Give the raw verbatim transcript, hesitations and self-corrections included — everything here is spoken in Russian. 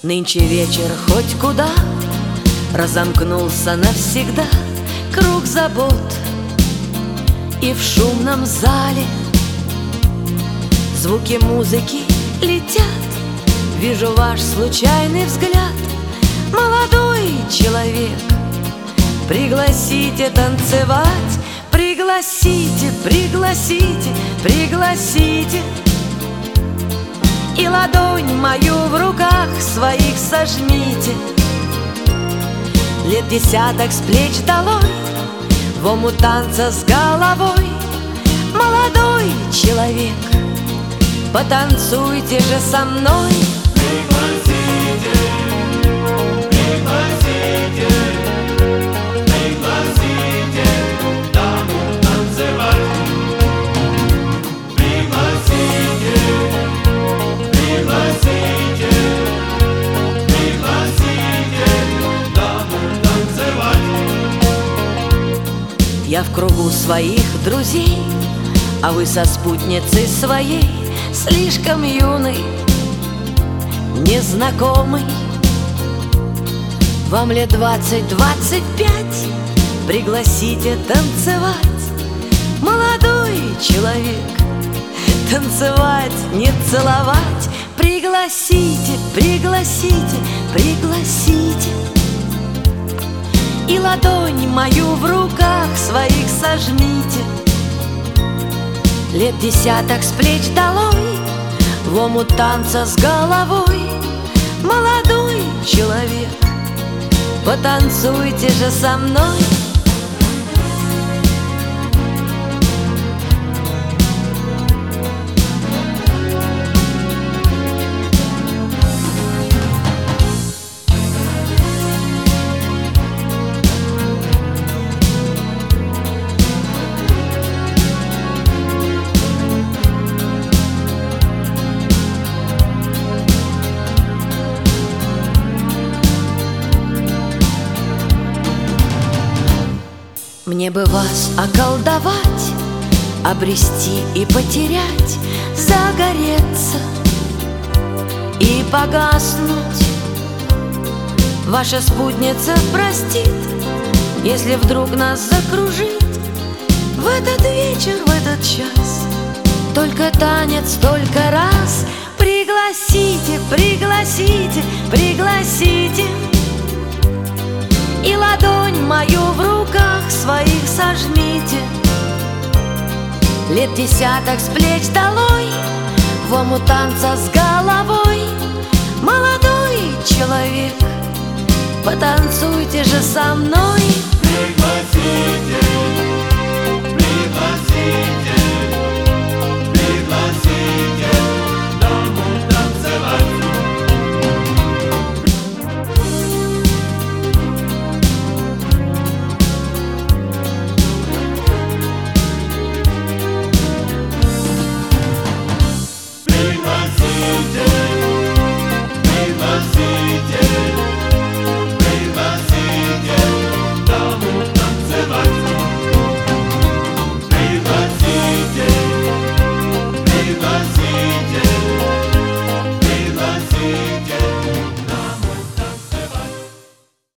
Нынче вечер хоть куда разомкнулся навсегда круг забот, и в шумном зале звуки музыки летят. Вижу ваш случайный взгляд, молодой человек. Пригласите танцевать, пригласите, пригласите, пригласите. И ладонь мою в руках своих сожмите. Лет десяток с плеч долой, в омут танца с головой. Молодой человек, потанцуйте же со мной. Пригласите, пригласите, пригласите даму танцевать. Пригласите, пригласите, пригласите даму танцевать. Я в кругу своих друзей, а вы со спутницей своей, слишком юный, незнакомый. Вам лет двадцать-двадцать пять, пригласите танцевать. Молодой человек, танцевать, не целовать. Пригласите, пригласите, пригласите. И ладонь мою в руках своих сожмите. Лет десяток с плеч долой, в омут танца с головой. Молодой человек, потанцуйте же со мной. Мне бы вас околдовать, обрести и потерять, загореться и погаснуть. Ваша спутница простит, если вдруг нас закружит в этот вечер, в этот час. Только танец, только раз. Пригласите, пригласите, пригласите. И ладонь мою в руках своих сожмите. Лет десяток с плеч долой, в омут танца с головой. Молодой человек, потанцуйте же со мной.